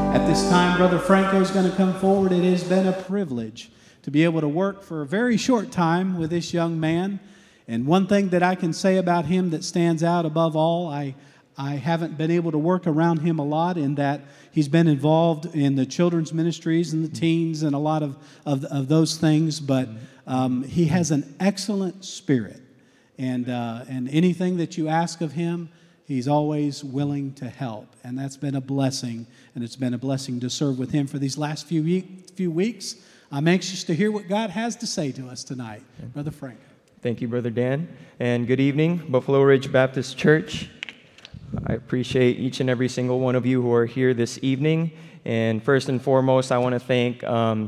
At this time, Brother Franco is going to come forward. It has been a privilege to be able to work for a very short time with this young man. And one thing that I can say about him that stands out above all, I haven't been able to work around him a lot in that he's been involved in the children's ministries and the teens and a lot of those things, but he has an excellent spirit. And anything that you ask of him, he's always willing to help. And that's been a blessing, and it's been a blessing to serve with him for these last few weeks. I'm anxious to hear what God has to say to us tonight. Brother Frank. Thank you, Brother Dan, and good evening, Buffalo Ridge Baptist Church. I appreciate each and every single one of you who are here this evening, and first and foremost, I want to thank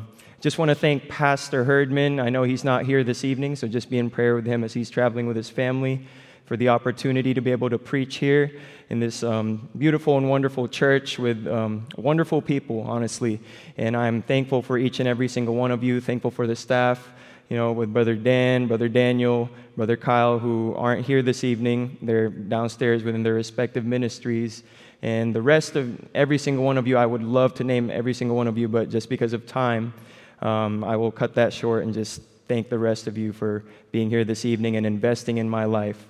Pastor Herdman. I know he's not here this evening, so just be in prayer with him as he's traveling with his family, for the opportunity to be able to preach here in this beautiful and wonderful church with wonderful people, honestly, and I'm thankful for each and every single one of you, thankful for the staff, with Brother Dan, Brother Daniel, Brother Kyle, who aren't here this evening. They're downstairs within their respective ministries. And the rest of every single one of you, I would love to name every single one of you, but just because of time, I will cut that short and just thank the rest of you for being here this evening and investing in my life.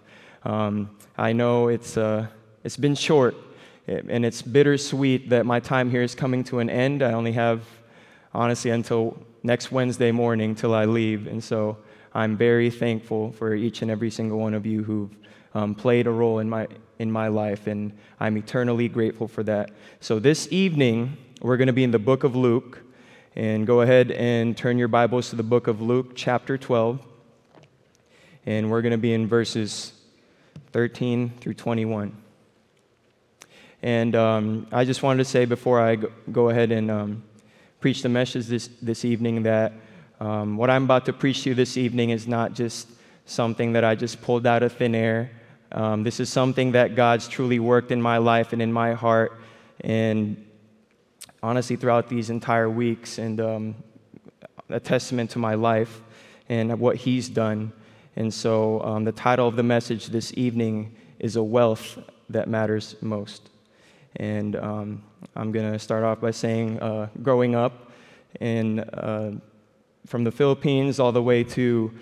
I know it's been short, and it's bittersweet that my time here is coming to an end. I only have, honestly, until next Wednesday morning till I leave, and so I'm very thankful for each and every single one of you who've played a role in my life, and I'm eternally grateful for that. So this evening, we're going to be in the book of Luke, and go ahead and turn your Bibles to the book of Luke, chapter 12, and we're going to be in verses 13 through 21. And I just wanted to say before I go ahead and preach the message this evening that what I'm about to preach to you this evening is not just something that I just pulled out of thin air. This is something that God's truly worked in my life and in my heart, and honestly throughout these entire weeks, and a testament to my life and what He's done. And so the title of the message this evening is A Wealth That Matters Most. And I'm going to start off by saying growing up from the Philippines all the way to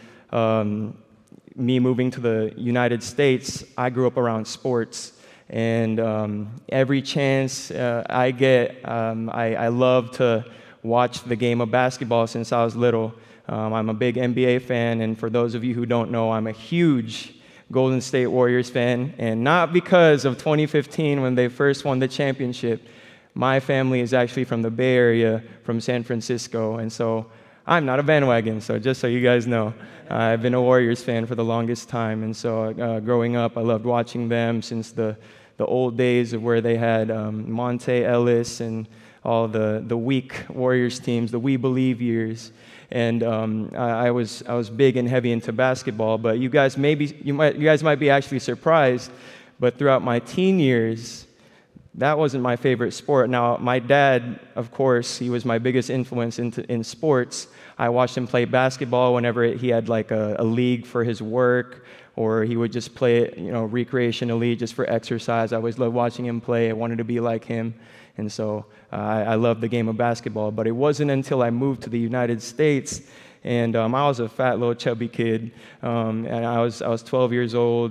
me moving to the United States, I grew up around sports. And every chance I get, I love to watch the game of basketball since I was little. I'm a big NBA fan, and for those of you who don't know, I'm a huge Golden State Warriors fan, and not because of 2015 when they first won the championship. My family is actually from the Bay Area, from San Francisco, and so I'm not a bandwagon, so just so you guys know. I've been a Warriors fan for the longest time, and so growing up, I loved watching them since the old days of where they had Monte Ellis and all the weak Warriors teams, the We Believe years. And I was big and heavy into basketball, but you guys might be actually surprised, but throughout my teen years, that wasn't my favorite sport. Now, my dad, of course, he was my biggest influence in sports. I watched him play basketball whenever he had like a league for his work, or he would just play it, recreationally just for exercise. I always loved watching him play. I wanted to be like him. And so I loved the game of basketball. But it wasn't until I moved to the United States, and I was a fat little chubby kid, and I was 12 years old,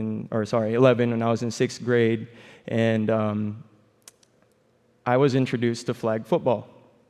11, and I was in 6th grade, and I was introduced to flag football.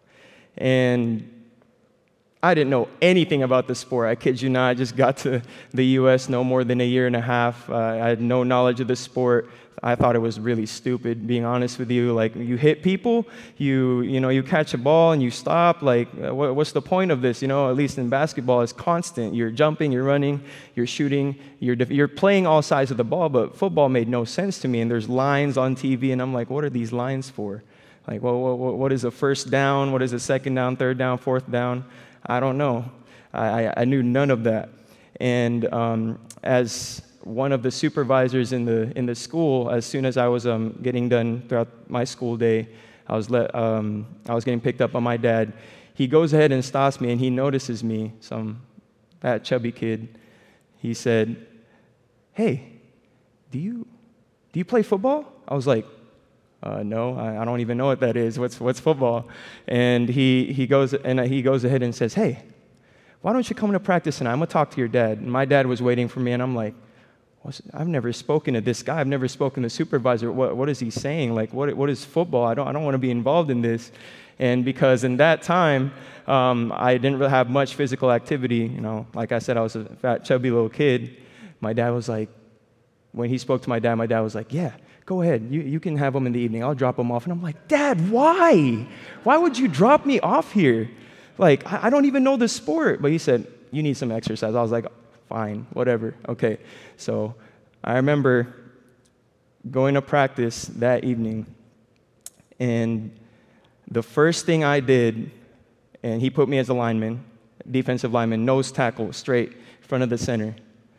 And I didn't know anything about the sport. I kid you not. I just got to the U.S. no more than a year and a half. I had no knowledge of the sport. I thought it was really stupid, being honest with you. Like, you hit people, you catch a ball and you stop. Like, what's the point of this? At least in basketball, it's constant. You're jumping, you're running, you're shooting, you're playing all sides of the ball. But football made no sense to me. And there's lines on TV, and I'm like, what are these lines for? Like, what is a first down? What is a second down, third down, fourth down? I don't know. I knew none of that. And as one of the supervisors in the school, as soon as I was getting done throughout my school day, I was getting picked up by my dad. He goes ahead and stops me, and he notices me, some fat, chubby kid. He said, "Hey, do you play football?" I was like, No, I don't even know what that is. What's football? And he goes ahead and says, hey, why don't you come to practice tonight? I'm going to talk to your dad. And my dad was waiting for me, and I'm like, I've never spoken to this guy. I've never spoken to the supervisor. What is he saying? Like, what is football? I don't want to be involved in this. And because in that time, I didn't really have much physical activity. Like I said, I was a fat, chubby little kid. My dad was like, when he spoke to my dad was like, yeah, go ahead. You can have him in the evening. I'll drop him off. And I'm like, Dad, why? Why would you drop me off here? Like, I don't even know the sport. But he said, you need some exercise. I was like, fine, whatever. Okay. So I remember going to practice that evening, and the first thing I did, and he put me as a lineman, defensive lineman, nose tackle, straight in front of the center.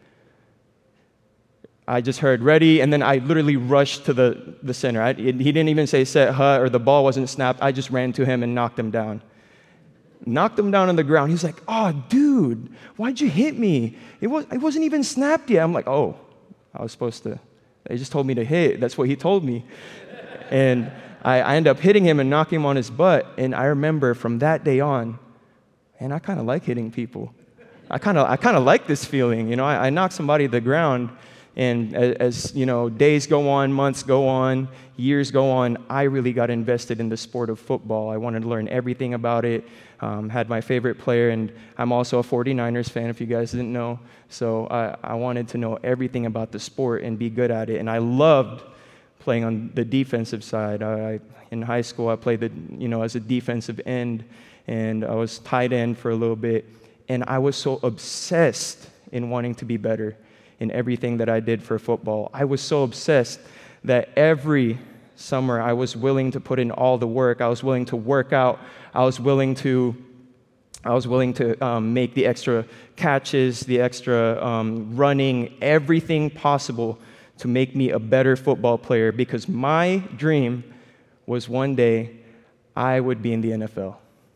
I just heard ready, and then I literally rushed to the center. He didn't even say set, hut, or the ball wasn't snapped. I just ran to him and knocked him down. Knocked him down on the ground. He's like, oh, dude, why'd you hit me? It wasn't even snapped yet. I'm like, oh, I was supposed to. They just told me to hit. That's what he told me. And I end up hitting him and knocking him on his butt. And I remember from that day on, and I kind of like hitting people. I kind of like this feeling. I knock somebody to the ground, and as days go on, months go on, years go on, I really got invested in the sport of football. I wanted to learn everything about it. Had my favorite player, and I'm also a 49ers fan, if you guys didn't know. So I wanted to know everything about the sport and be good at it. And I loved playing on the defensive side. In high school, I played as a defensive end, and I was tight end for a little bit. And I was so obsessed in wanting to be better in everything that I did for football. I was so obsessed that every summer I was willing to put in all the work. I was willing to work out. I was willing to make the extra catches, the extra running, everything possible to make me a better football player, because my dream was one day I would be in the NFL.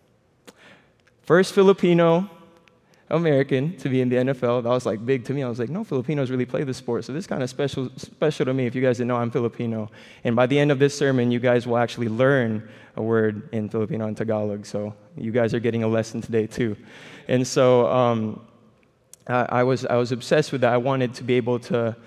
First Filipino American to be in the NFL. That was like big to me. I was like, no Filipinos really play this sport, so this is kind of special to me. If you guys didn't know, I'm Filipino. And by the end of this sermon, you guys will actually learn a word in Filipino and Tagalog. So you guys are getting a lesson today too. And so I was obsessed with that. I wanted to be able to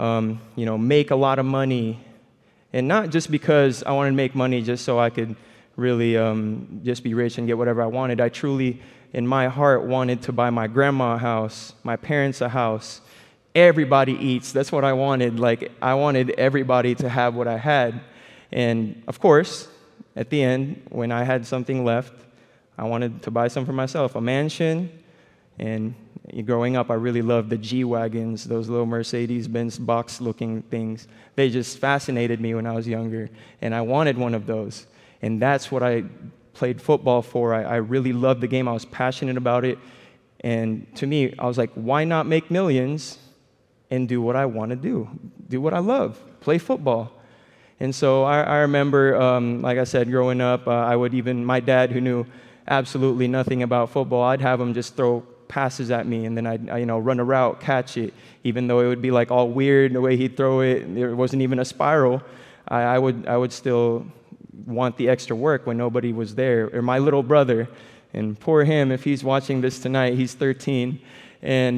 make a lot of money, and not just because I wanted to make money just so I could really just be rich and get whatever I wanted. I truly, in my heart, wanted to buy my grandma a house, my parents a house. Everybody eats. That's what I wanted. Like, I wanted everybody to have what I had. And of course, at the end, when I had something left, I wanted to buy some for myself, a mansion. And growing up, I really loved the G-Wagons, those little Mercedes-Benz box-looking things. They just fascinated me when I was younger, and I wanted one of those. And that's what I played football for. I really loved the game. I was passionate about it. And to me, I was like, why not make millions and do what I want to do what I love, play football? And so I remember, like I said, growing up, my dad, who knew absolutely nothing about football, I'd have him just throw passes at me, and then I'd run a route, catch it, even though it would be like all weird the way he'd throw it. There wasn't even a spiral. I would still want the extra work when nobody was there. Or my little brother, and poor him, if he's watching this tonight, he's 13, and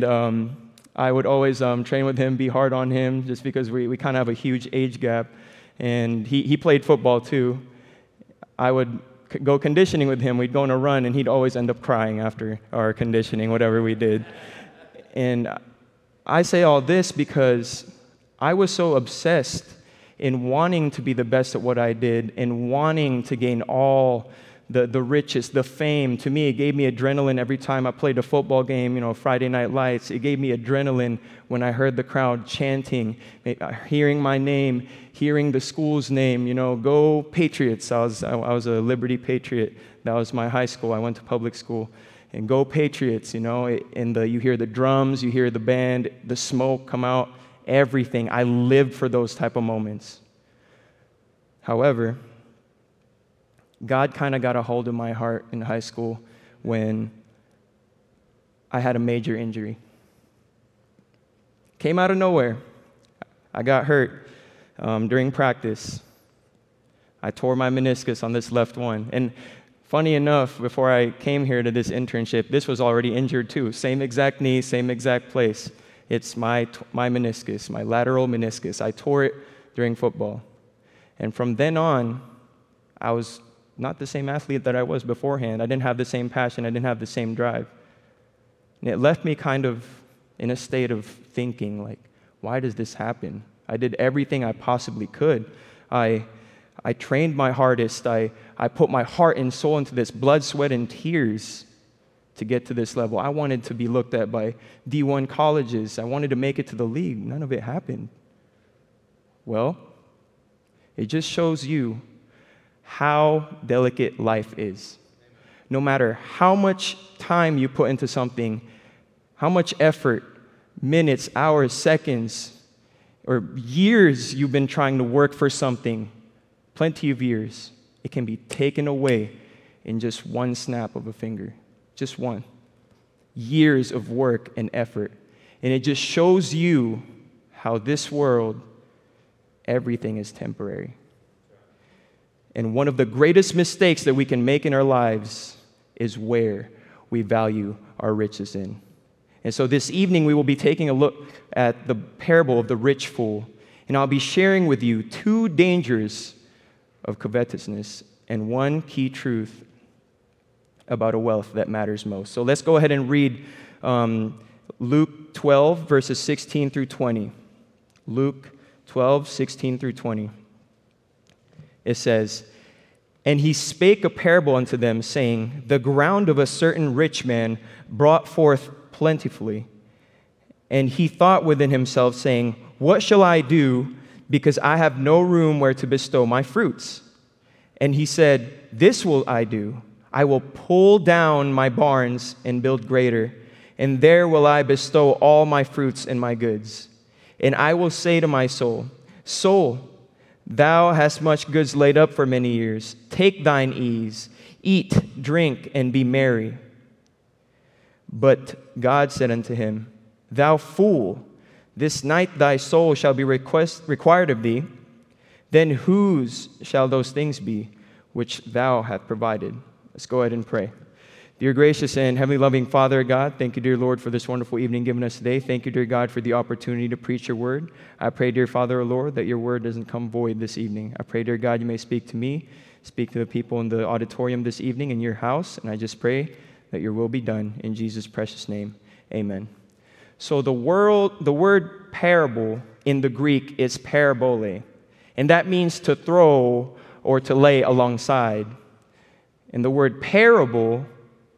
I would always train with him, be hard on him, just because we kind of have a huge age gap. And he played football too. I would go conditioning with him. We'd go on a run, and he'd always end up crying after our conditioning, whatever we did. And I say all this because I was so obsessed in wanting to be the best at what I did and wanting to gain all the riches, the fame. To me, it gave me adrenaline every time I played a football game, Friday Night Lights. It gave me adrenaline when I heard the crowd chanting, hearing my name, hearing the school's name, go Patriots. I was a Liberty Patriot. That was my high school. I went to public school. And go Patriots, and you hear the drums, you hear the band, the smoke come out, everything. I lived for those type of moments. However, God kind of got a hold of my heart in high school when I had a major injury. Came out of nowhere. I got hurt during practice. I tore my meniscus on this left one. And funny enough, before I came here to this internship, this was already injured too. Same exact knee, same exact place. It's my meniscus, my lateral meniscus. I tore it during football. And from then on, I was not the same athlete that I was beforehand. I didn't have the same passion. I didn't have the same drive. And it left me kind of in a state of thinking, like, why does this happen? I did everything I possibly could. I trained my hardest. I put my heart and soul into this, blood, sweat, and tears to get to this level. I wanted to be looked at by D1 colleges. I wanted to make it to the league. None of it happened. Well, it just shows you how delicate life is. No matter how much time you put into something, how much effort, minutes, hours, seconds, or years you've been trying to work for something, plenty of years, it can be taken away in just one snap of a finger. Just one. Years of work and effort. And it just shows you how this world, everything is temporary. And one of the greatest mistakes that we can make in our lives is where we value our riches in. And so this evening we will be taking a look at the parable of the rich fool. And I'll be sharing with you 2 dangers of covetousness and 1 key truth about a wealth that matters most. So let's go ahead and read Luke 12, verses 16 through 20. Luke 12, 16 through 20. It says, "And he spake a parable unto them, saying, The ground of a certain rich man brought forth plentifully. And he thought within himself, saying, What shall I do, because I have no room where to bestow my fruits? And he said, This will I do. I will pull down my barns and build greater, and there will I bestow all my fruits and my goods. And I will say to my soul, Soul, thou hast much goods laid up for many years. Take thine ease, eat, drink, and be merry. But God said unto him, Thou fool, this night thy soul shall be required of thee. Then whose shall those things be which thou hast provided?" Let's go ahead and pray. Dear gracious and heavenly loving Father God, thank you, dear Lord, for this wonderful evening given us today. Thank you, dear God, for the opportunity to preach your word. I pray, dear Father, O Lord, that your word doesn't come void this evening. I pray, dear God, you may speak to me, speak to the people in the auditorium this evening in your house, and I just pray that your will be done in Jesus' precious name. Amen. So the word parable in the Greek is parabole, and that means to throw or to lay alongside. And the word parable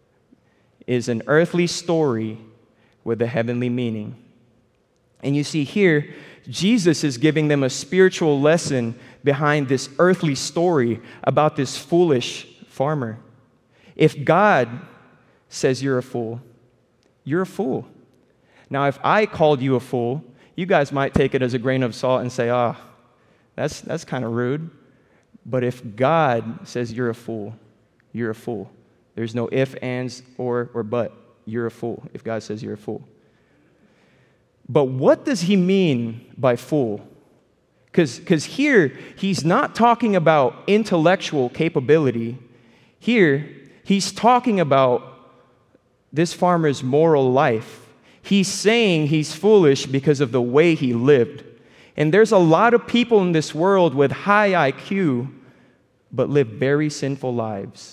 is an earthly story with a heavenly meaning. And you see here, Jesus is giving them a spiritual lesson behind this earthly story about this foolish farmer. If God says you're a fool, you're a fool. Now, if I called you a fool, you guys might take it as a grain of salt and say, that's kind of rude. But if God says you're a fool, you're a fool. There's no if, ands, or but. You're a fool if God says you're a fool. But what does he mean by fool? Because here, he's not talking about intellectual capability. Here, he's talking about this farmer's moral life. He's saying he's foolish because of the way he lived. And there's a lot of people in this world with high IQ, but live very sinful lives.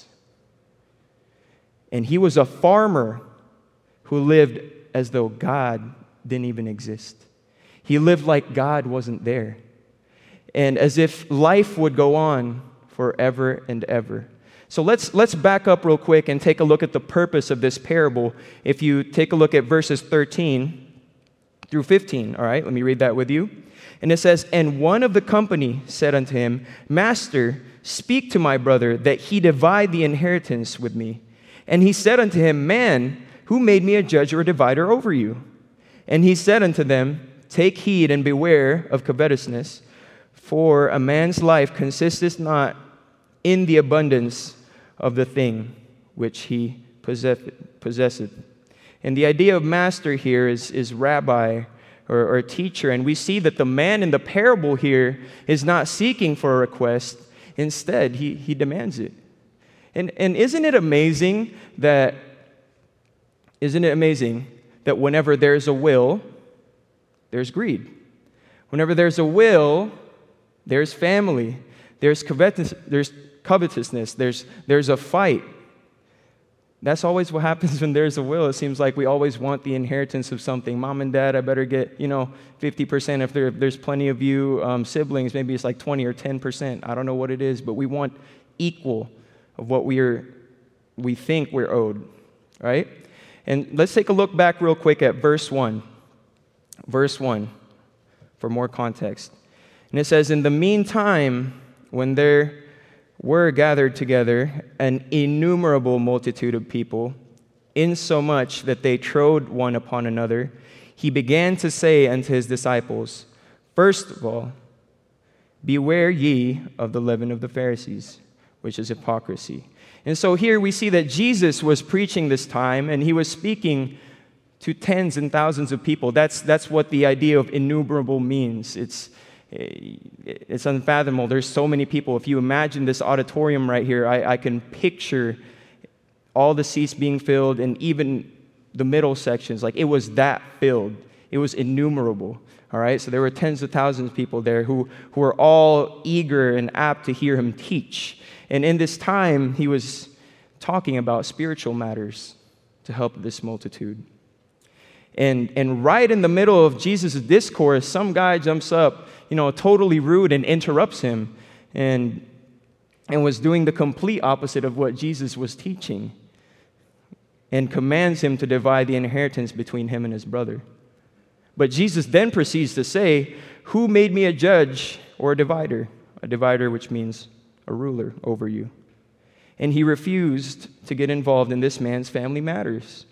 And he was a farmer who lived as though God didn't even exist. He lived like God wasn't there. And as if life would go on forever and ever. So let's back up real quick and take a look at the purpose of this parable. If you take a look at verses 13 through 15, all right, let me read that with you. And it says, "And one of the company said unto him, Master, speak to my brother, that he divide the inheritance with me. And he said unto him, Man, who made me a judge or a divider over you? And he said unto them, Take heed and beware of covetousness, for a man's life consisteth not in the abundance of the thing which he possesseth." And the idea of master here is rabbi or teacher. And we see that the man in the parable here is not seeking for a request. Instead, he demands it. And isn't it amazing that whenever there's a will, there's greed? Whenever there's a will, there's family, there's covetousness, there's a fight. That's always what happens when there's a will. It seems like we always want the inheritance of something. Mom and dad, I better get 50%. If there's plenty of you siblings, maybe it's like 20 or 10%. I don't know what it is, but we want equal of what we think we're owed, right? And let's take a look back real quick at verse 1. Verse 1, for more context. And it says, "In the meantime, when there were gathered together an innumerable multitude of people, insomuch that they trode one upon another, he began to say unto his disciples, First of all, beware ye of the leaven of the Pharisees, which is hypocrisy." And so here we see that Jesus was preaching this time, and he was speaking to tens and thousands of people. That's what the idea of innumerable means. It's unfathomable. There's so many people. If you imagine this auditorium right here, I can picture all the seats being filled, and even the middle sections. Like, it was that filled. It was innumerable. All right? So there were tens of thousands of people there who were all eager and apt to hear him teach. And in this time, he was talking about spiritual matters to help this multitude. And right in the middle of Jesus' discourse, some guy jumps up, totally rude, and interrupts him, and was doing the complete opposite of what Jesus was teaching, and commands him to divide the inheritance between him and his brother. But Jesus then proceeds to say, "Who made me a judge or a divider?" A divider, which means a ruler over you. And he refused to get involved in this man's family matters.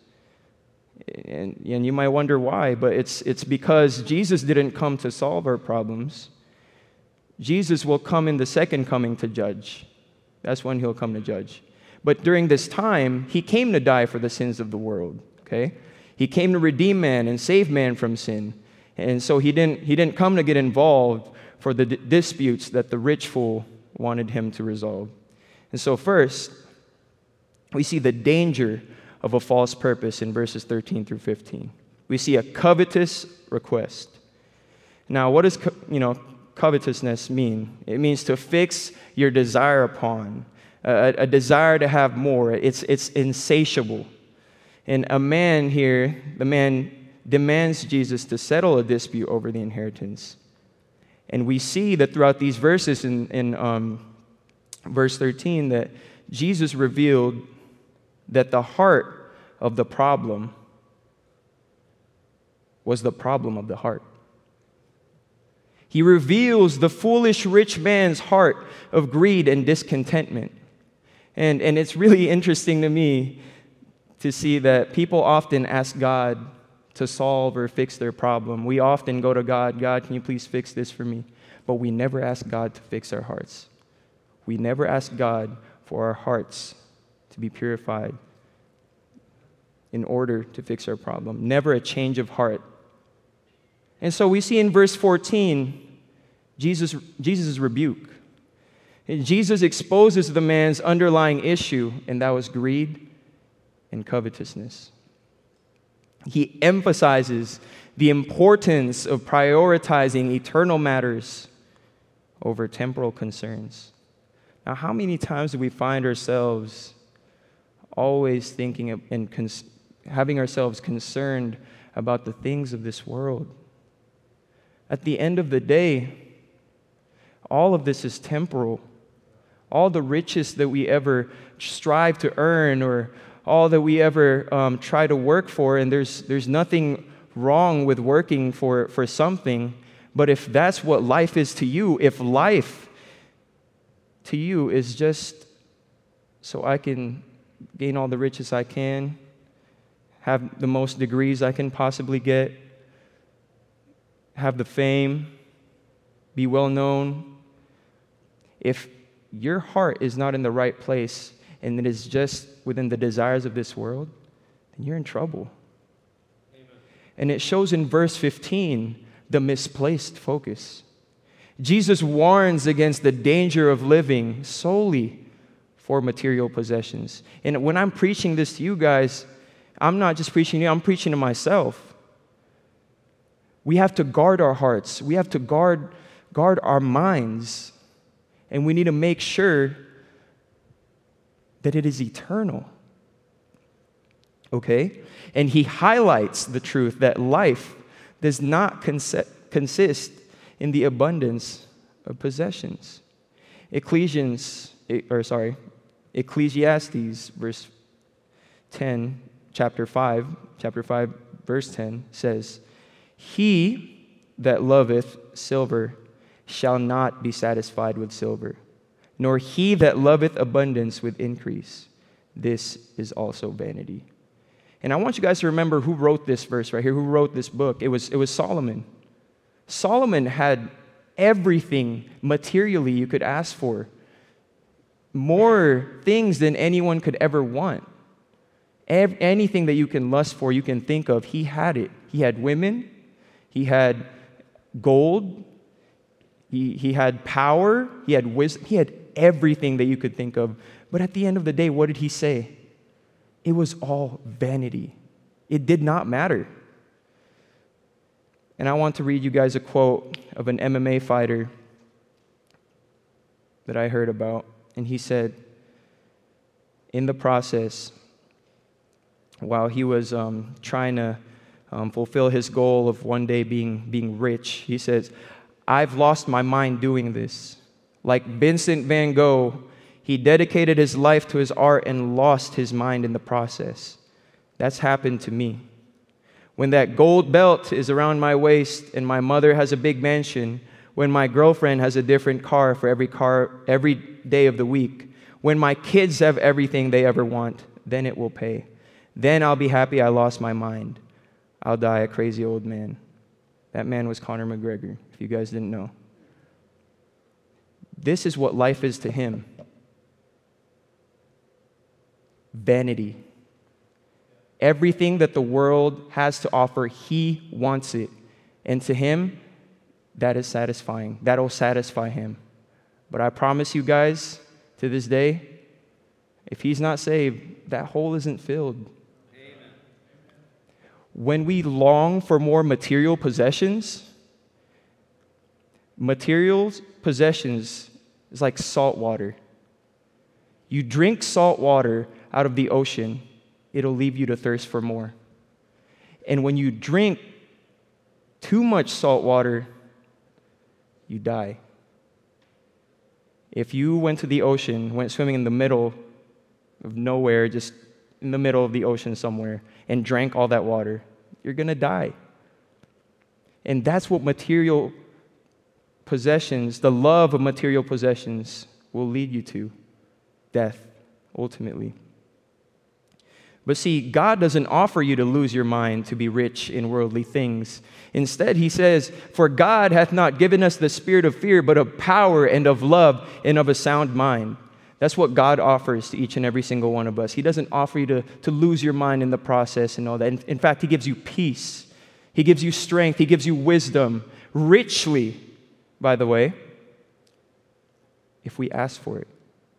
And you might wonder why, but it's because Jesus didn't come to solve our problems. Jesus will come in the second coming to judge. That's when he'll come to judge. But during this time, he came to die for the sins of the world, okay? He came to redeem man and save man from sin. And so he didn't come to get involved for the disputes that the rich fool wanted him to resolve. And so first, we see the danger of a false purpose in verses 13 through 15. We see a covetous request. Now, what does covetousness mean? It means to fix your desire upon, a desire to have more. It's insatiable. And a man here, the man demands Jesus to settle a dispute over the inheritance. And we see that throughout these verses in verse 13 that Jesus revealed that the heart of the problem was the problem of the heart. He reveals the foolish rich man's heart of greed and discontentment. And it's really interesting to me to see that people often ask God to solve or fix their problem. We often go to God, "God, can you please fix this for me?" But we never ask God to fix our hearts. We never ask God for our hearts to be purified in order to fix our problem. Never a change of heart. And so we see in verse 14, Jesus' rebuke. And Jesus exposes the man's underlying issue, and that was greed and covetousness. He emphasizes the importance of prioritizing eternal matters over temporal concerns. Now, how many times do we find ourselves always thinking of, and having ourselves concerned about the things of this world? At the end of the day, all of this is temporal. All the riches that we ever strive to earn, or all that we ever try to work for, and there's nothing wrong with working for something, but if that's what life is to you, if life to you is just so I can gain all the riches I can, have the most degrees I can possibly get, have the fame, be well known, if your heart is not in the right place and it is just within the desires of this world, then you're in trouble. Amen. And it shows in verse 15 the misplaced focus. Jesus warns against the danger of living solely for material possessions. And when I'm preaching this to you guys, I'm not just preaching to you, I'm preaching to myself. We have to guard our hearts. We have to guard our minds. And we need to make sure that it is eternal. Okay? And he highlights the truth that life does not consist in the abundance of possessions. Ecclesiastes, verse 10, chapter 5, verse 10 says, "He that loveth silver shall not be satisfied with silver, nor he that loveth abundance with increase. This is also vanity." And I want you guys to remember who wrote this verse right here, who wrote this book. It was Solomon. Solomon had everything materially you could ask for, more things than anyone could ever want. Anything that you can lust for, you can think of, he had it. He had women, he had gold, he had power, he had wisdom, he had everything that you could think of. But at the end of the day, what did he say? It was all vanity. It did not matter. And I want to read you guys a quote of an MMA fighter that I heard about. And he said, in the process, while he was trying to fulfill his goal of one day being rich, he says, "I've lost my mind doing this. Like Vincent van Gogh, he dedicated his life to his art and lost his mind in the process. That's happened to me. When that gold belt is around my waist and my mother has a big mansion, when my girlfriend has a different car for every day of the week, when my kids have everything they ever want, then it will pay. Then I'll be happy I lost my mind. I'll die a crazy old man." That man was Conor McGregor, if you guys didn't know. This is what life is to him. Vanity. Everything that the world has to offer, he wants it. And to him, that is satisfying. That'll satisfy him. But I promise you guys, to this day, if he's not saved, that hole isn't filled. Amen. When we long for more material possessions is like salt water. You drink salt water out of the ocean, it'll leave you to thirst for more. And when you drink too much salt water, you die. If you went to the ocean, went swimming in the middle of nowhere, just in the middle of the ocean somewhere, and drank all that water, you're going to die. And that's what material possessions, the love of material possessions, will lead you to. Death, ultimately. But see, God doesn't offer you to lose your mind to be rich in worldly things. Instead, he says, "For God hath not given us the spirit of fear, but of power and of love and of a sound mind." That's what God offers to each and every single one of us. He doesn't offer you to lose your mind in the process and all that. In fact, he gives you peace. He gives you strength. He gives you wisdom, richly, by the way, if we ask for it.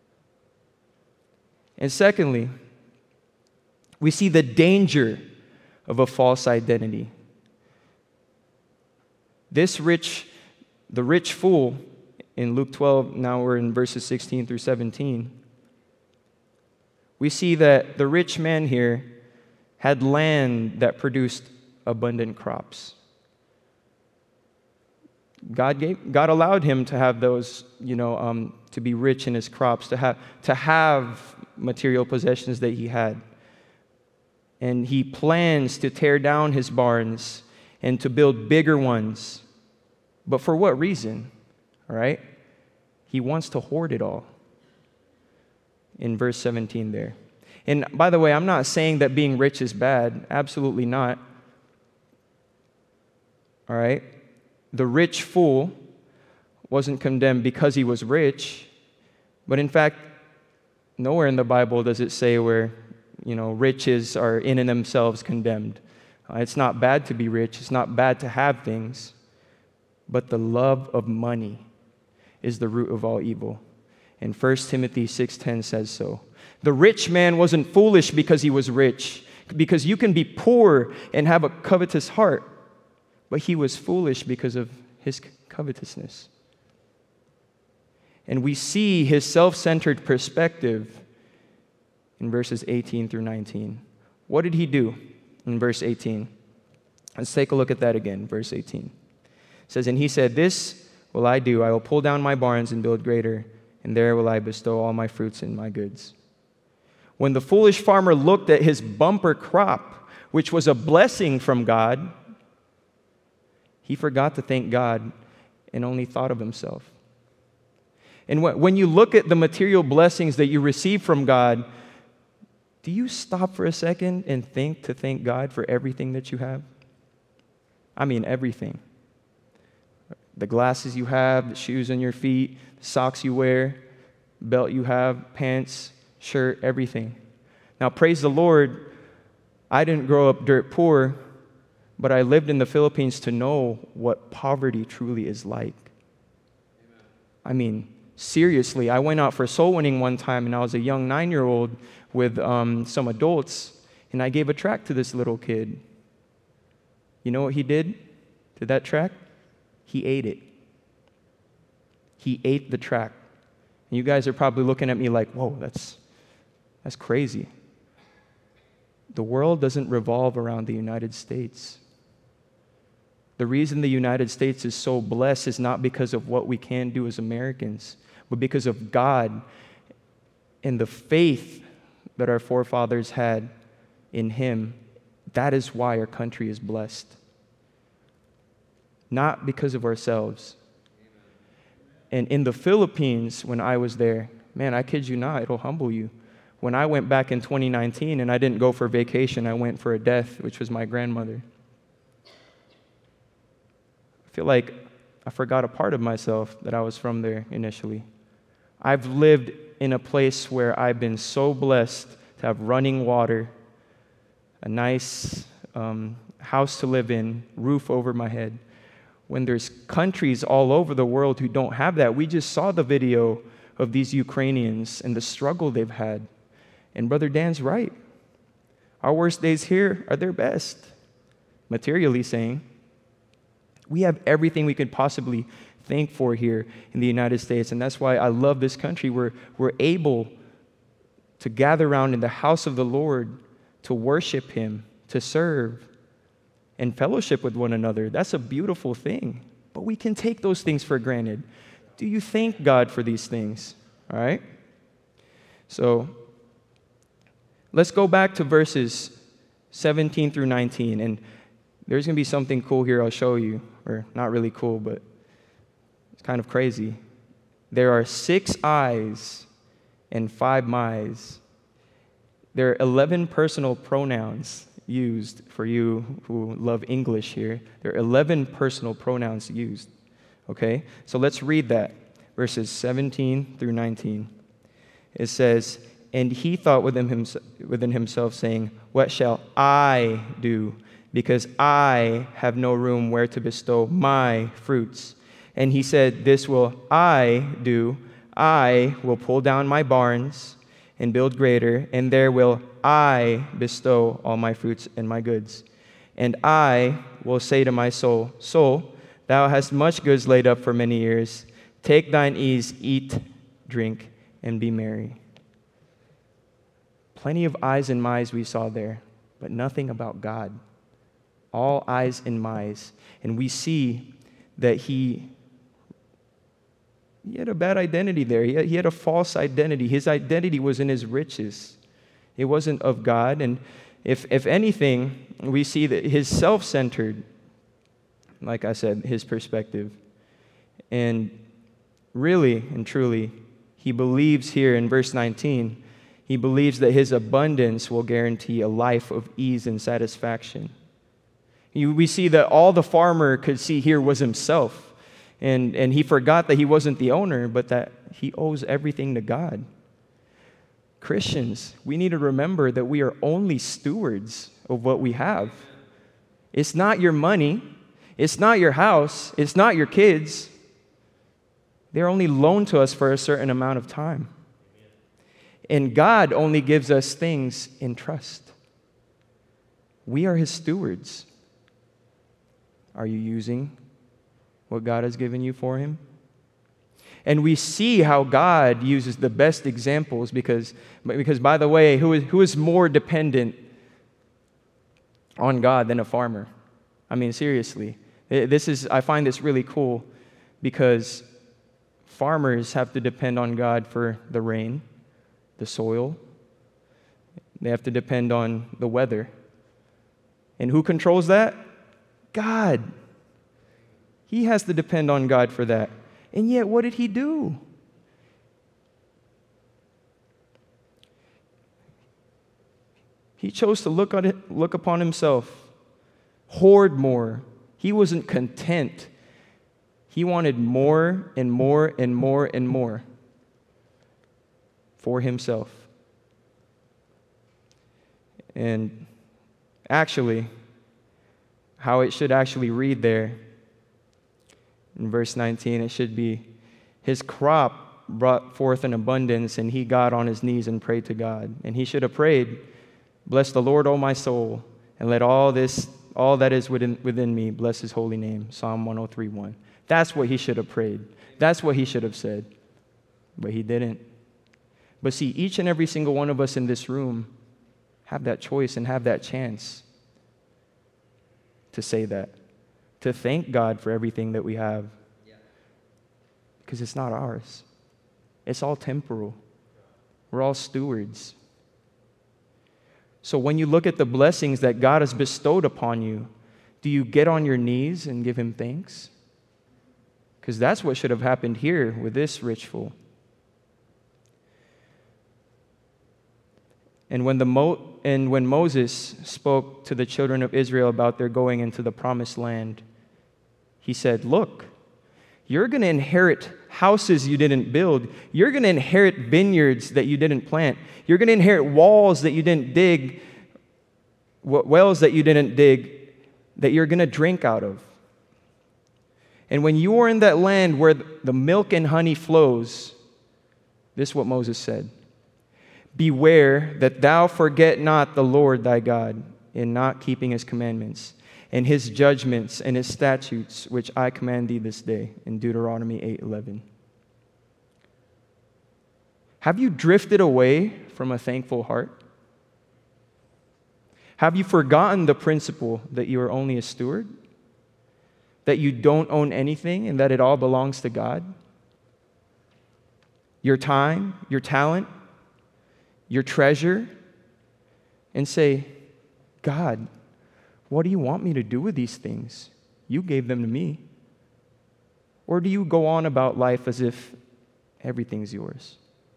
And secondly, we see the danger of a false identity. The rich fool, in Luke 12, now we're in verses 16 through 17, we see that the rich man here had land that produced abundant crops. God allowed him to have those, to be rich in his crops, to have material possessions that he had. And he plans to tear down his barns and to build bigger ones. But for what reason? All right? He wants to hoard it all. In verse 17 there. And by the way, I'm not saying that being rich is bad. Absolutely not. All right? The rich fool wasn't condemned because he was rich. But in fact, nowhere in the Bible does it say where riches are in and themselves condemned. It's not bad to be rich. It's not bad to have things. but the love of money is the root of all evil. And 1 Timothy 6:10 says so. The rich man wasn't foolish because he was rich, because you can be poor and have a covetous heart, but he was foolish because of his covetousness. And we see his self-centered perspective in verses 18 through 19. What did he do in verse 18? Let's take a look at that again, verse 18. It says, and he said, this will I do. I will pull down my barns and build greater, and there will I bestow all my fruits and my goods. When the foolish farmer looked at his bumper crop, which was a blessing from God, he forgot to thank God and only thought of himself. And when you look at the material blessings that you receive from God, do you stop for a second and thank God for everything that you have? I mean, everything. The glasses you have, the shoes on your feet, the socks you wear, belt you have, pants, shirt, everything. Now, praise the Lord, I didn't grow up dirt poor, but I lived in the Philippines to know what poverty truly is like. I mean, seriously, I went out for soul winning one time, and I was a young 9-year-old with some adults, and I gave a tract to this little kid. You know what he did to that tract? He ate it. He ate the tract. And you guys are probably looking at me like, whoa, that's crazy. The world doesn't revolve around the United States. The reason the United States is so blessed is not because of what we can do as Americans, but because of God and the faith that our forefathers had in Him. That is why our country is blessed. Not because of ourselves. And in the Philippines, when I was there, man, I kid you not, it'll humble you. When I went back in 2019, and I didn't go for vacation, I went for a death, which was my grandmother. I feel like I forgot a part of myself that I was from there initially. I've lived in a place where I've been so blessed to have running water, a nice house to live in, roof over my head. When there's countries all over the world who don't have that, we just saw the video of these Ukrainians and the struggle they've had. And Brother Dan's right. Our worst days here are their best, materially saying. We have everything we could possibly thank for here in the United States, and that's why I love this country. We're able to gather around in the house of the Lord to worship Him, to serve, and fellowship with one another. That's a beautiful thing, but we can take those things for granted. Do you thank God for these things? All right? So, let's go back to verses 17 through 19, and there's going to be something cool here I'll show you, or not really cool, but it's kind of crazy. There are 6 I's and 5 my's. There are 11 personal pronouns used for you who love English here. There are 11 personal pronouns used, okay? So let's read that, verses 17 through 19. It says, and he thought within himself, saying, what shall I do? Because I have no room where to bestow my fruits. And he said, this will I do. I will pull down my barns and build greater, and there will I bestow all my fruits and my goods. And I will say to my soul, soul, thou hast much goods laid up for many years. Take thine ease, eat, drink, and be merry. Plenty of I's and my's we saw there, but nothing about God. All I's and my's. And we see that he had a bad identity there. He had a false identity. His identity was in his riches. It wasn't of God. And if anything, we see that his self-centered, like I said, his perspective. And really and truly, he believes here in verse 19, he believes that his abundance will guarantee a life of ease and satisfaction. We see that all the farmer could see here was himself. And he forgot that he wasn't the owner, but that he owes everything to God. Christians, we need to remember that we are only stewards of what we have. It's not your money. It's not your house. It's not your kids. They're only loaned to us for a certain amount of time. And God only gives us things in trust. We are His stewards. Are you using what God has given you for Him? And we see how God uses the best examples because by the way, who is more dependent on God than a farmer? I mean, seriously. I find this really cool because farmers have to depend on God for the rain, the soil. They have to depend on the weather. And who controls that? God. He has to depend on God for that. And yet, what did He do? He chose to look upon Himself, hoard more. He wasn't content. He wanted more and more and more and more for Himself. And actually, how it should actually read there, in verse 19, it should be, His crop brought forth an abundance, and He got on His knees and prayed to God. And He should have prayed, bless the Lord, O my soul, and let all that is within me bless His holy name. Psalm 103:1. That's what he should have prayed. That's what he should have said. But he didn't. But see, each and every single one of us in this room have that choice and have that chance to say that, to thank God for everything that we have. Because it's not ours. It's all temporal. We're all stewards. So when you look at the blessings that God has bestowed upon you, do you get on your knees and give Him thanks? Because that's what should have happened here with this rich fool. And when Moses spoke to the children of Israel about their going into the promised land, he said, look, you're going to inherit houses you didn't build. You're going to inherit vineyards that you didn't plant. You're going to inherit walls that you didn't dig, wells that you didn't dig, that you're going to drink out of. And when you are in that land where the milk and honey flows, this is what Moses said. Beware that thou forget not the Lord thy God in not keeping His commandments and His judgments and His statutes, which I command thee this day, in Deuteronomy 8:11. Have you drifted away from a thankful heart? Have you forgotten the principle that you are only a steward? That you don't own anything and that it all belongs to God? Your time, your talent, your treasure, and say, God, what do you want me to do with these things? You gave them to me. Or do you go on about life as if everything's yours?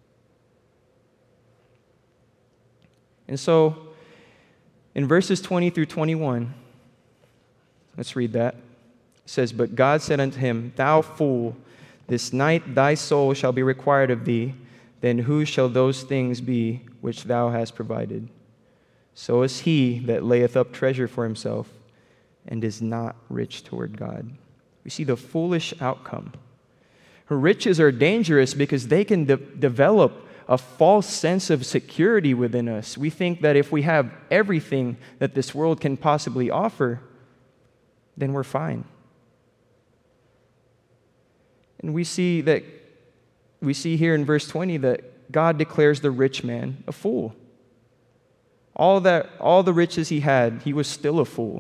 And so, in verses 20 through 21, let's read that. It says, but God said unto him, thou fool, this night thy soul shall be required of thee. Then whose shall those things be which thou hast provided? So is he that layeth up treasure for himself and is not rich toward God. We see the foolish outcome. Riches are dangerous because they can develop a false sense of security within us. We think that if we have everything that this world can possibly offer, then we're fine. And we see here in verse 20 that God declares the rich man a fool. All the riches he had, he was still a fool.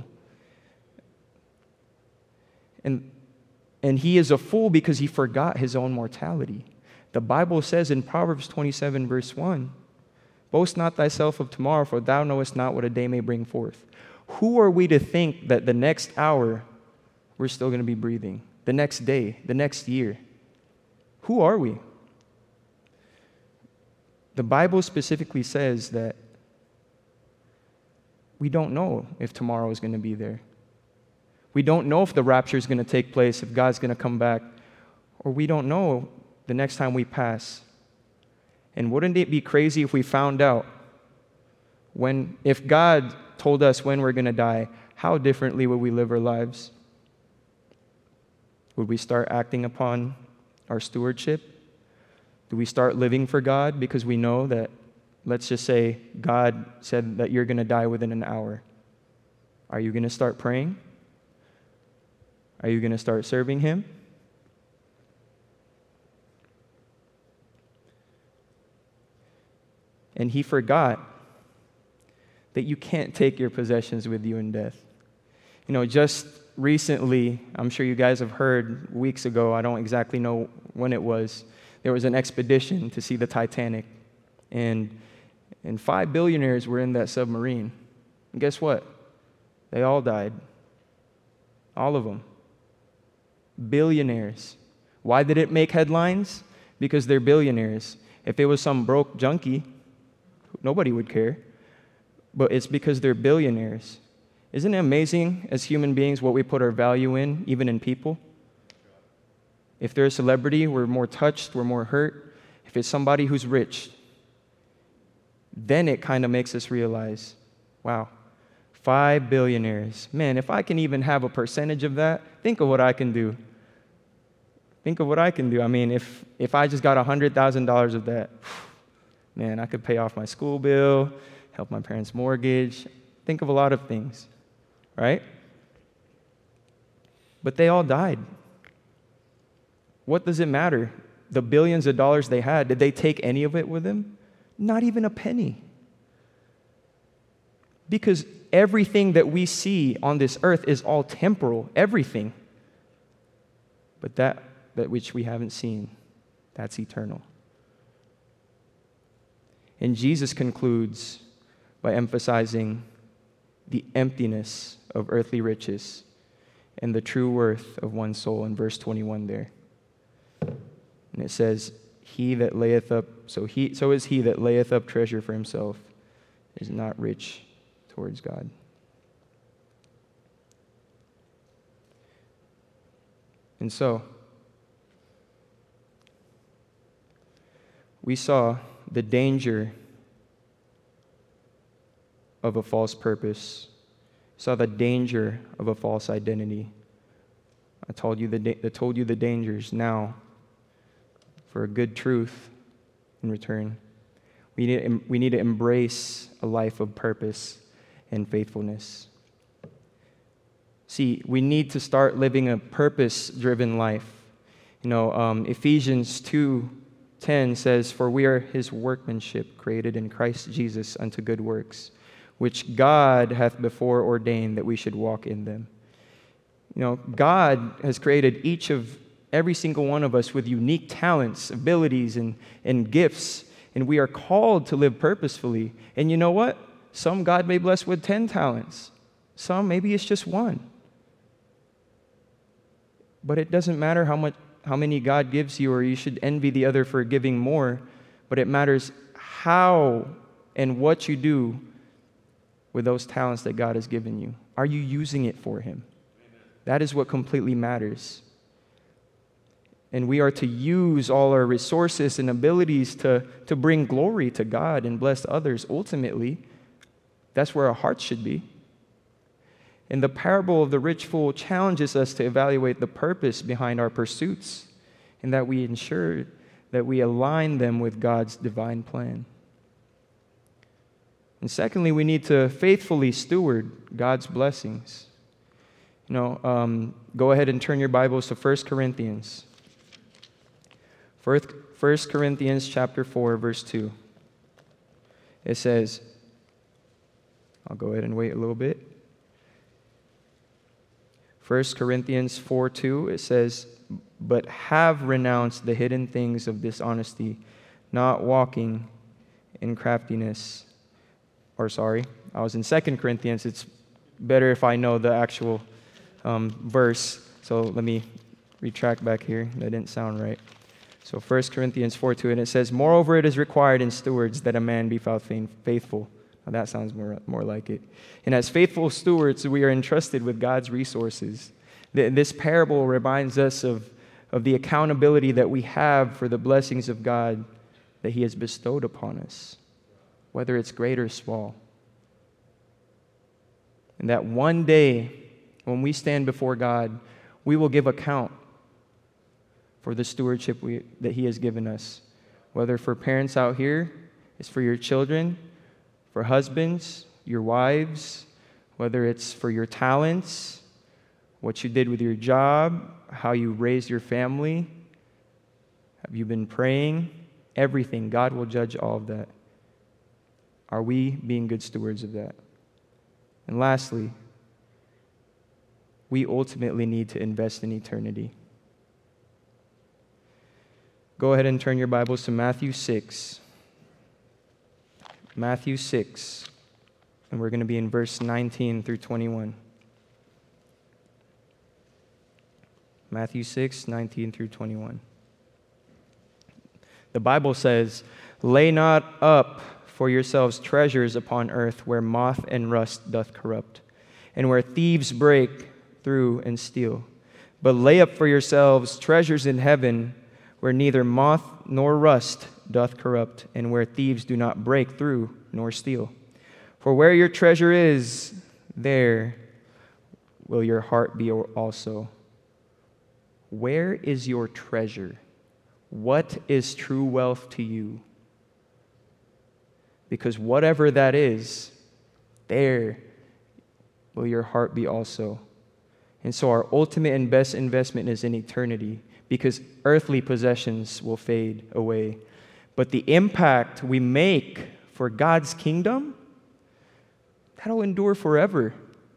And he is a fool because he forgot his own mortality. The Bible says in Proverbs 27, verse 1, boast not thyself of tomorrow, for thou knowest not what a day may bring forth. Who are we to think that the next hour we're still going to be breathing? The next day, the next year? Who are we? The Bible specifically says that we don't know if tomorrow is going to be there. We don't know if the rapture is going to take place, if God's going to come back, or we don't know the next time we pass. And wouldn't it be crazy if we found out if God told us when we're going to die, how differently would we live our lives? Would we start acting upon our stewardship? Do we start living for God because we know that, let's just say, God said that you're going to die within an hour? Are you going to start praying? Are you going to start serving Him? And He forgot that you can't take your possessions with you in death. You know, just recently, I'm sure you guys have heard weeks ago, I don't exactly know when it was, there was an expedition to see the Titanic. And 5 billionaires were in that submarine. And guess what? They all died. All of them. Billionaires. Why did it make headlines? Because they're billionaires. If it was some broke junkie, nobody would care. But it's because they're billionaires. Isn't it amazing as human beings what we put our value in, even in people? If they're a celebrity, we're more touched, we're more hurt. If it's somebody who's rich, then it kind of makes us realize, wow, 5 billionaires. Man, if I can even have a percentage of that, think of what I can do. Think of what I can do. I mean, if I just got $100,000 of that, man, I could pay off my school bill, help my parents' mortgage. Think of a lot of things, right? But they all died. What does it matter? The billions of dollars they had, did they take any of it with them? Not even a penny. Because everything that we see on this earth is all temporal, everything. But that which we haven't seen, that's eternal. And Jesus concludes by emphasizing the emptiness of earthly riches and the true worth of one's soul in verse 21 there. And it says, so is he that layeth up treasure for himself is not rich towards God. And so, we saw the danger of a false purpose. Saw the danger of a false identity. I told you the dangers. Now, for a good truth in return, we need to embrace a life of purpose and faithfulness. See, we need to start living a purpose-driven life. You know, Ephesians 2:10 says, "For we are His workmanship, created in Christ Jesus unto good works, which God hath before ordained that we should walk in them." You know, God has created every single one of us with unique talents, abilities, and gifts, and we are called to live purposefully. And you know what? Some God may bless with 10 talents. Some, maybe it's just one. But it doesn't matter how many God gives you, or you should envy the other for giving more, but it matters how and what you do with those talents that God has given you. Are you using it for Him? That is what completely matters. And we are to use all our resources and abilities to bring glory to God and bless others. Ultimately, that's where our hearts should be. And the parable of the rich fool challenges us to evaluate the purpose behind our pursuits, and that we ensure that we align them with God's divine plan. And secondly, we need to faithfully steward God's blessings. You know, go ahead and turn your Bibles to 1 Corinthians. 1 Corinthians chapter 4, verse 2. It says, I'll go ahead and wait a little bit. 1 Corinthians 4:2, it says, "But have renounced the hidden things of dishonesty, not walking in craftiness." I was in 2 Corinthians. It's better if I know the actual verse. So let me retract back here. That didn't sound right. So 1 Corinthians 4:2, and it says, "Moreover, it is required in stewards that a man be found faithful." Now that sounds more like it. And as faithful stewards, we are entrusted with God's resources. This parable reminds us of the accountability that we have for the blessings of God that He has bestowed upon us, whether it's great or small. And that one day, when we stand before God, we will give account for the stewardship that He has given us. Whether for parents out here, it's for your children, for husbands, your wives, whether it's for your talents, what you did with your job, how you raised your family, have you been praying? Everything. God will judge all of that. Are we being good stewards of that? And lastly, we ultimately need to invest in eternity. Go ahead and turn your Bibles to Matthew 6. Matthew 6, and we're going to be in verse 19 through 21. Matthew 6, 19 through 21. The Bible says, "Lay not up for yourselves treasures upon earth, where moth and rust doth corrupt, and where thieves break through and steal. But lay up for yourselves treasures in heaven, where neither moth nor rust doth corrupt, and where thieves do not break through nor steal. For where your treasure is, there will your heart be also." Where is your treasure? What is true wealth to you? Because whatever that is, there will your heart be also. And so our ultimate and best investment is in eternity, because earthly possessions will fade away. But the impact we make for God's kingdom, that'll endure forever.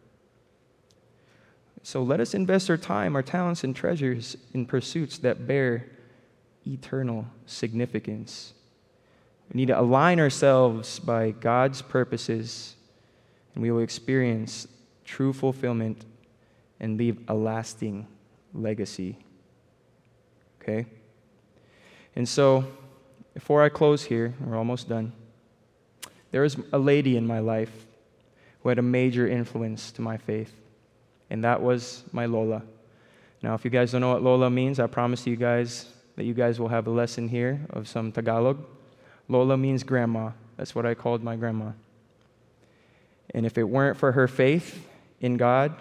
So let us invest our time, our talents, and treasures in pursuits that bear eternal significance. We need to align ourselves by God's purposes, and we will experience true fulfillment and leave a lasting legacy. Okay? And so, before I close here, we're almost done. There was a lady in my life who had a major influence to my faith, and that was my Lola. Now, if you guys don't know what Lola means, I promise you guys that you guys will have a lesson here of some Tagalog. Lola means grandma. That's what I called my grandma. And if it weren't for her faith in God,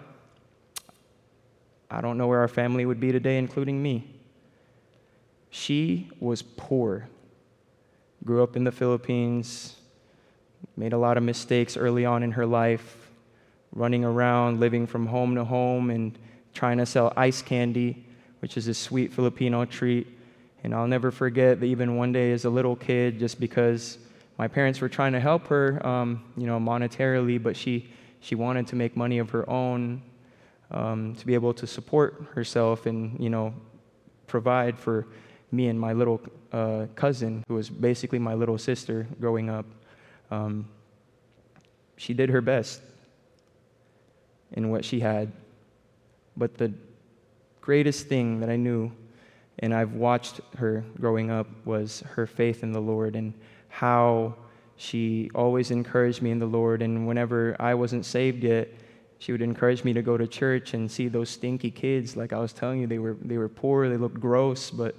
I don't know where our family would be today, including me. She was poor, grew up in the Philippines, made a lot of mistakes early on in her life, running around, living from home to home, and trying to sell ice candy, which is a sweet Filipino treat. And I'll never forget that even one day as a little kid, just because my parents were trying to help her, monetarily, but she wanted to make money of her own, to be able to support herself and, provide for me and my little cousin, who was basically my little sister growing up. She did her best in what she had. But the greatest thing that I knew, and I've watched her growing up, was her faith in the Lord and how she always encouraged me in the Lord. And whenever I wasn't saved yet, she would encourage me to go to church and see those stinky kids. Like I was telling you, they were poor, they looked gross, but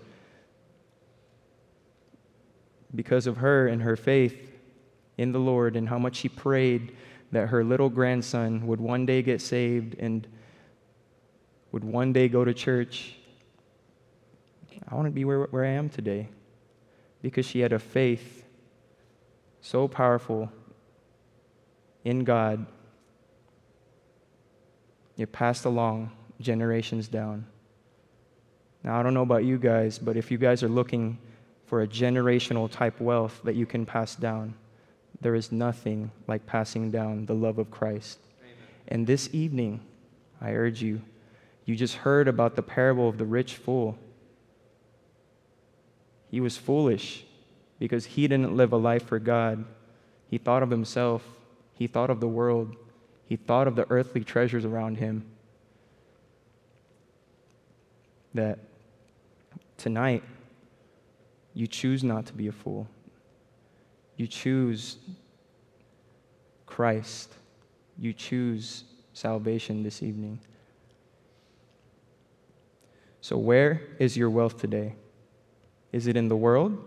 because of her and her faith in the Lord and how much she prayed that her little grandson would one day get saved and would one day go to church, I want to be where I am today, because she had a faith so powerful in God, it passed along generations down. Now, I don't know about you guys, but if you guys are looking for a generational type wealth that you can pass down, there is nothing like passing down the love of Christ. Amen. And this evening, I urge you, you just heard about the parable of the rich fool. He was foolish because he didn't live a life for God. He thought of himself. He thought of the world. He thought of the earthly treasures around him. That tonight, you choose not to be a fool. You choose Christ. You choose salvation this evening. So where is your wealth today? Is it in the world,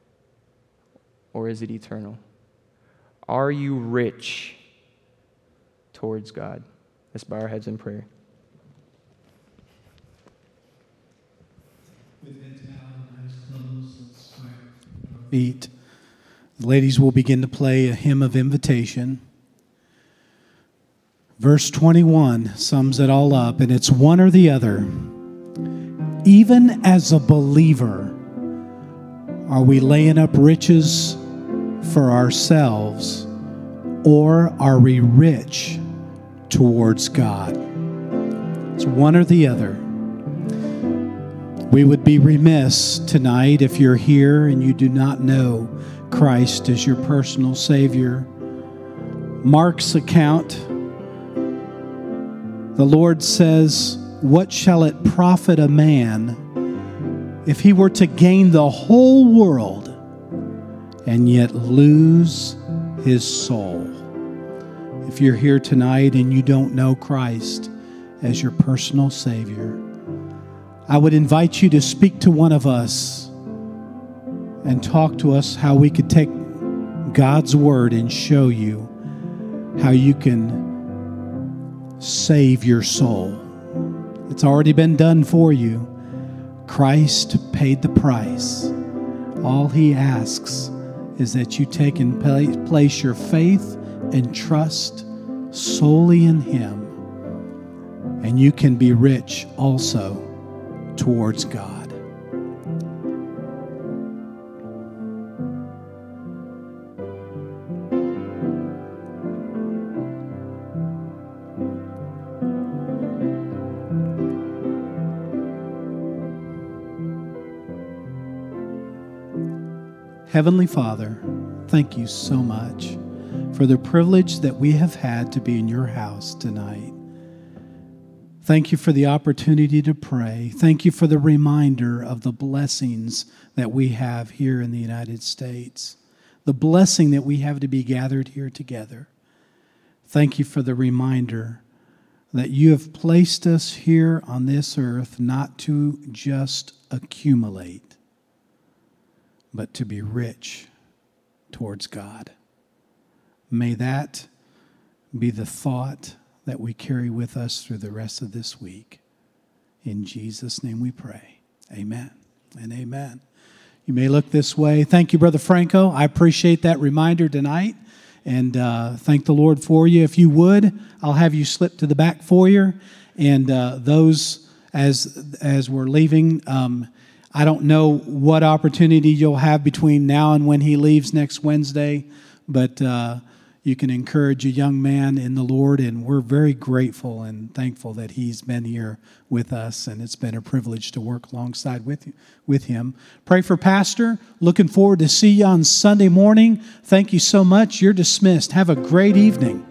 or is it eternal? Are you rich towards God? Let's bow our heads in prayer. Feet. The ladies will begin to play a hymn of invitation. Verse 21 sums it all up, and it's one or the other. Even as a believer, are we laying up riches for ourselves, or are we rich towards God? It's one or the other. We would be remiss tonight if you're here and you do not know Christ as your personal Savior. Mark's account, the Lord says, "What shall it profit a man if he were to gain the whole world and yet lose his soul?" If you're here tonight and you don't know Christ as your personal Savior, I would invite you to speak to one of us and talk to us how we could take God's Word and show you how you can save your soul. It's already been done for you. Christ paid the price. All He asks is that you take and place your faith and trust solely in Him, and you can be rich also towards God. Heavenly Father, thank you so much for the privilege that we have had to be in your house tonight. Thank you for the opportunity to pray. Thank you for the reminder of the blessings that we have here in the United States, the blessing that we have to be gathered here together. Thank you for the reminder that you have placed us here on this earth not to just accumulate, but to be rich towards God. May that be the thought that we carry with us through the rest of this week. In Jesus' name we pray. Amen and amen. You may look this way. Thank you, Brother Franco. I appreciate that reminder tonight, and thank the Lord for you. If you would, I'll have you slip to the back foyer, and those, as we're leaving, I don't know what opportunity you'll have between now and when he leaves next Wednesday, but you can encourage a young man in the Lord, and we're very grateful and thankful that he's been here with us, and it's been a privilege to work alongside with him. Pray for Pastor. Looking forward to see you on Sunday morning. Thank you so much. You're dismissed. Have a great evening.